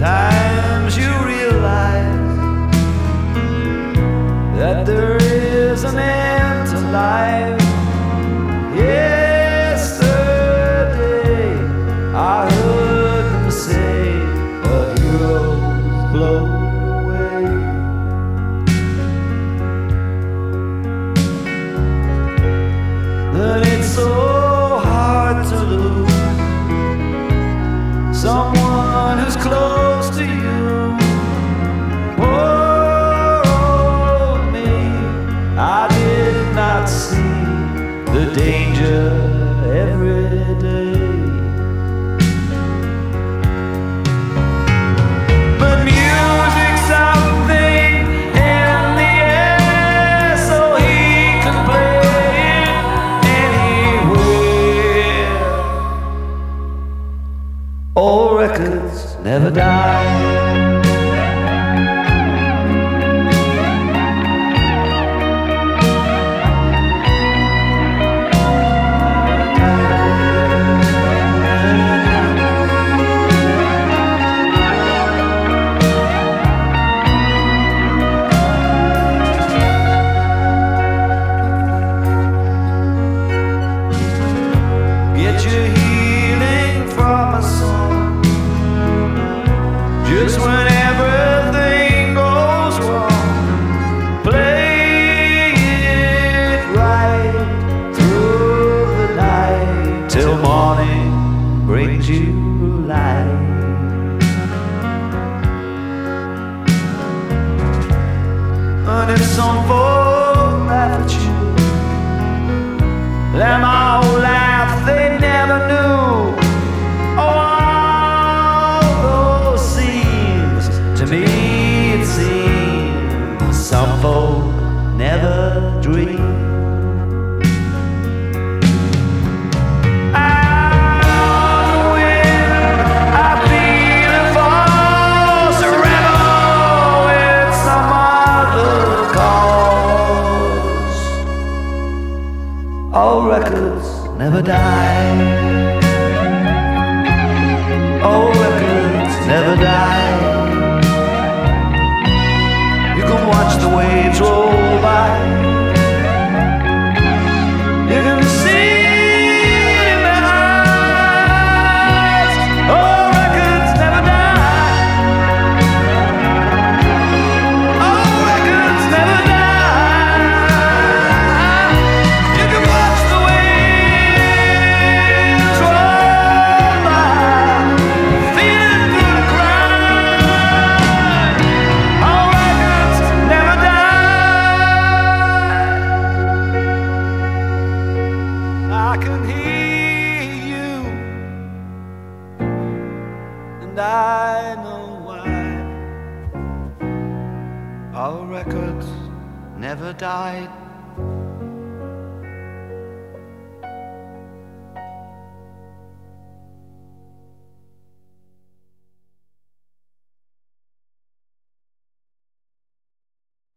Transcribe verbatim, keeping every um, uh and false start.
times you realize that there is an end to life. Yesterday I heard them say a hero's blown away. And it's so hard to lose someone who's close to you. Oh, me, I did not see the danger every day. But music's something in the air, so he can play it anywhere. Old records never die. Get your healing from a song. Just when everything goes wrong, play it right through the night till morning brings you light. And if some folk laugh at you, them all laugh they never knew. Oh, all those scenes, to me it seems some folk never dream. Out on the wind, I feel it falls to rebel with some other cause. All records never die. Old records never die. You can watch the waves roll by. You can see it in their eyes. Old records never die. Old records never die. You can watch the waves roll by. I can hear you, and I know why. Our records never died.